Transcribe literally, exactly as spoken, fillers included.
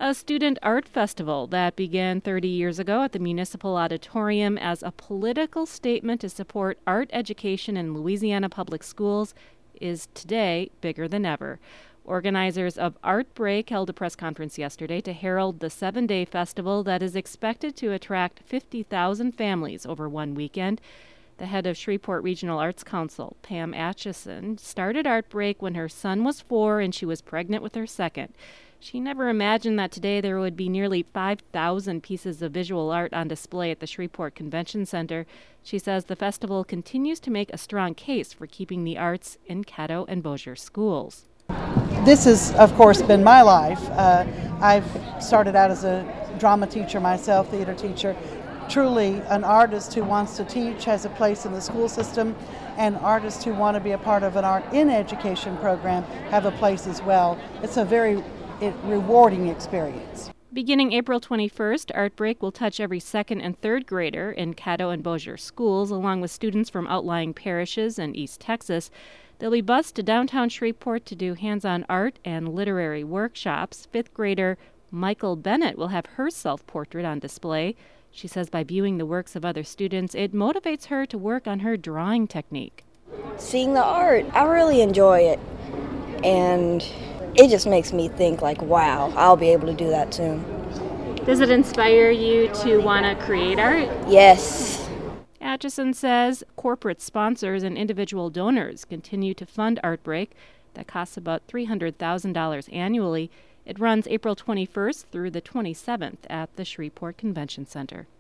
A student art festival that began thirty years ago at the Municipal Auditorium as a political statement to support art education in Louisiana public schools is today bigger than ever. Organizers of Art Break held a press conference yesterday to herald the seven-day festival that is expected to attract fifty thousand families over one weekend. The head of Shreveport Regional Arts Council, Pam Atchison, started Art Break when her son was four and she was pregnant with her second. She never imagined that today there would be nearly five thousand pieces of visual art on display at the Shreveport Convention Center. She says the festival continues to make a strong case for keeping the arts in Caddo and Bossier schools. This has, of course, been my life. Uh, I've started out as a drama teacher myself, theater teacher. Truly, an artist who wants to teach has a place in the school system, and artists who want to be a part of an art in education program have a place as well. It's a very it, rewarding experience. Beginning April twenty-first, Art Break will touch every second and third grader in Caddo and Bossier schools, along with students from outlying parishes in East Texas. They'll be bused to downtown Shreveport to do hands-on art and literary workshops. Fifth grader Michael Bennett will have her self-portrait on display. She says by viewing the works of other students, it motivates her to work on her drawing technique. Seeing the art, I really enjoy it, and it just makes me think like, wow, I'll be able to do that soon. Does it inspire you to want to create art? Yes. Atchison says corporate sponsors and individual donors continue to fund Art Break. That costs about three hundred thousand dollars annually. It runs April twenty-first through the twenty-seventh at the Shreveport Convention Center.